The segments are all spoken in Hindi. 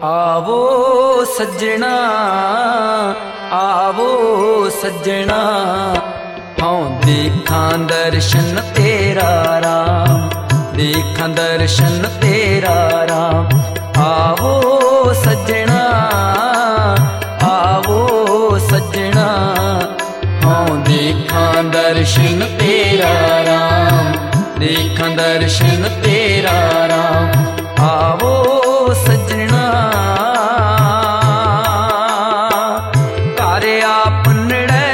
आवो सज्जणा आवो सज्जणा, हाँ देखा दर्शन तेरा राम, देखा दर्शन तेरा राम। आवो सज्जणा आवो सज्जणा, हाँ देखा दर्शन तेरा राम, देखा दर्शन तेरा राम। आवो सज्जणा कार्य आपनड़े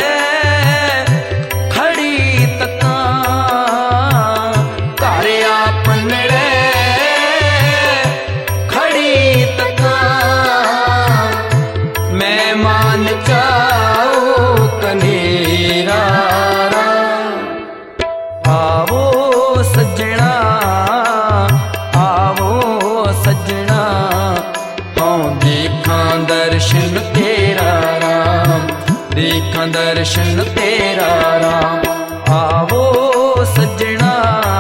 खड़ी तका, कार्य आपनड़े खड़ी तका, मैं मान जाओ कनेरा राम। आवो सज्जणा आवो सज्जणा, हाँ देखा दर्शन तेरा राम, देखा दर्शन तेरा राम। आवो सज्जणा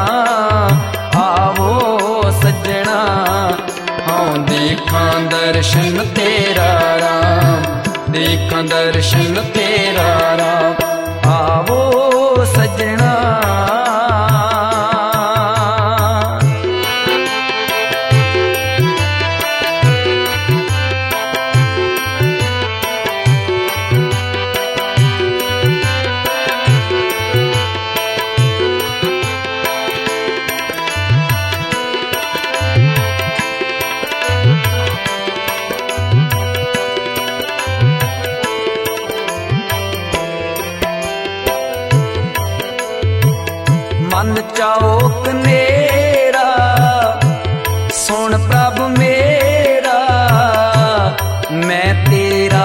आवो सज्जणा, हाँ देखा दर्शन तेरा राम, देखा दर्शन तेरा राम। आवो सज्जणा मन चाओ कनेरा, सुन प्रभ मेरा, मैं तेरा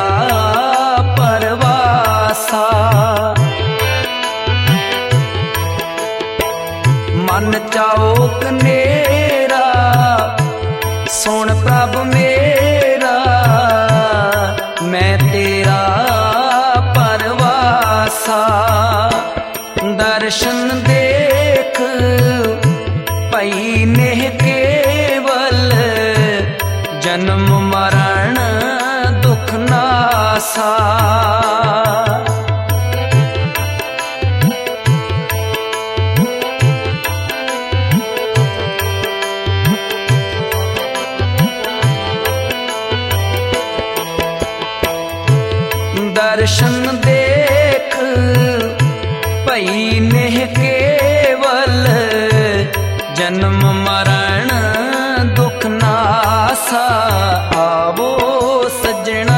परवासा। मन चाओ कनेरा, सुन प्रभ मेरा, मैं तेरा परवासा। दर्शन देख पई ने केवल, जन्म मरण दुख नासा। दर्शन देख पई ने केवल, जन्म मरण दुख नासा। आवो सज्जणा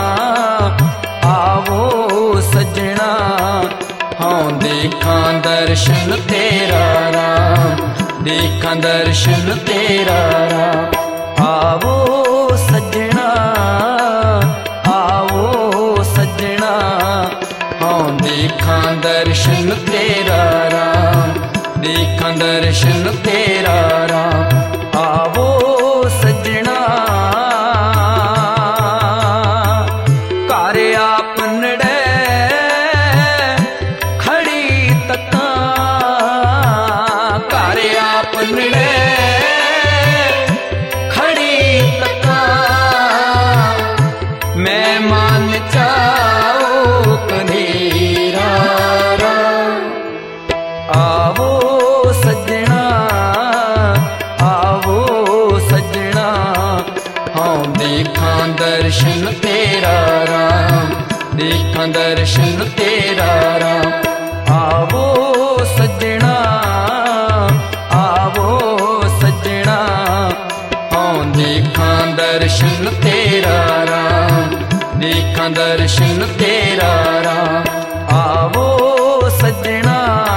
आवो सज्जणा, हाँ देखा दर्शन तेरा राम, देखा दर्शन तेरा राम। आवो सज्जणा आवो सज्जणा, हाँ देखा दर्शन तेरा राम, देखा दर्शन तेरा राम। आवो सज्जणा कार्य आपनड़े खड़ी तका, कार्य आपनड़े खड़ी तका, मैं मान जाओ कनेरा राम। आवो सज्जणा आवो सज्जणा, हाँ देखा दर्शन तेरा राम, देखा दर्शन तेरा राम। आवो सज्जणा आवो सज्जणा, हाँ देखा दर्शन तेरा राम, देखा दर्शन तेरा राम। आवो सज्जणा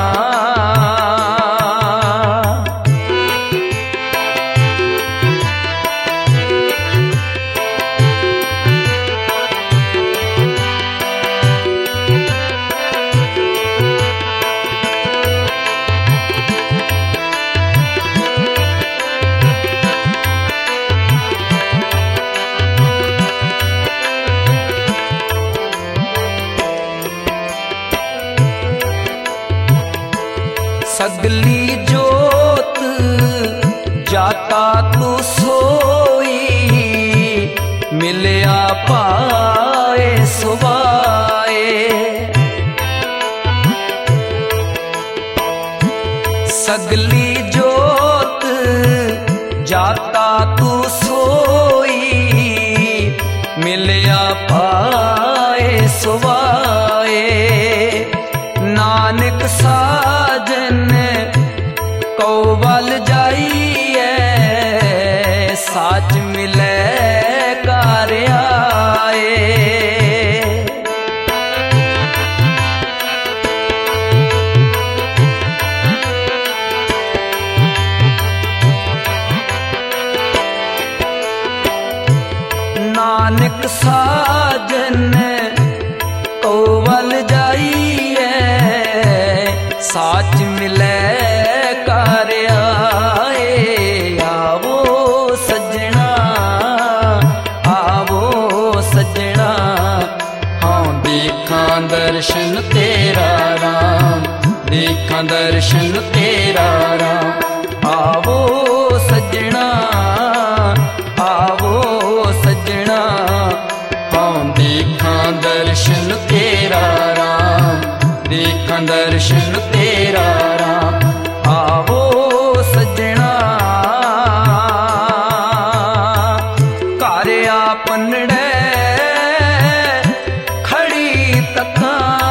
सगली जोत जाता तू सोई, पाए सुबाए। सगली जोत जाता तू सोई, मिलिया पाए सुबाए। नानक साजन कौवल जाइए, साच मिले कार आए। नानक साजन कौवल जाइए, साच मिले कार आए। आवो सजना, आवो सजना, हाँ देखा दर्शन तेरा राम, देखा दर्शन तेरा राम। आवो सजना, आवो सजना, हाँ देखा दर्शन तेरा राम, देखा दर्शन तेरा राम। आवो सजना, घर आपनड़े खड़ी तका,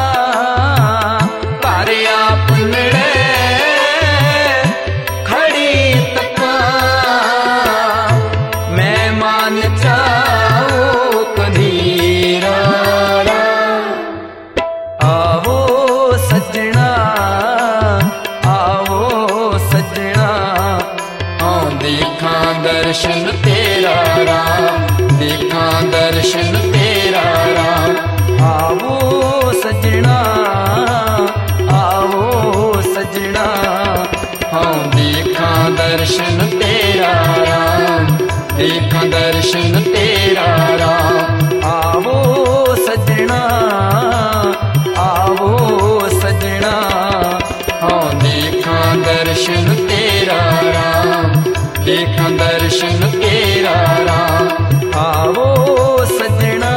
घर आपनड़े खड़ी तका। मैं मान चाओ कधीरा, आवो सजना, आवो सजना, हाँ देखा दर्शन तेरा राम, देखा दर्शन तेरा राम। आवो सजना, आवो सजना, हाँ देखा दर्शन तेरा राम, देखा दर्शन तेरा राम। आवो सजना, आवो सजना, हाँ देखा दर्शन तेरा राम, देखा दर्शन तेरा राम। आवो सजना,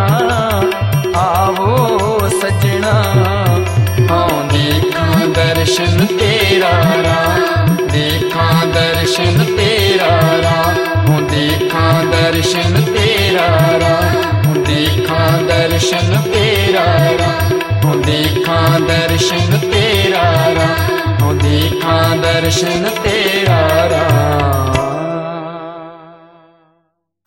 आवो सजना, हाँ देखा दर्शन तेरा राम, देखा दर्शन तेरा राम। हाँ देखा दर्शन तेरा राम, हाँ देखा दर्शन तेरा राम। हाँ देखा दर्शन तेरा राम, हाँ देखा दर्शन तेरा।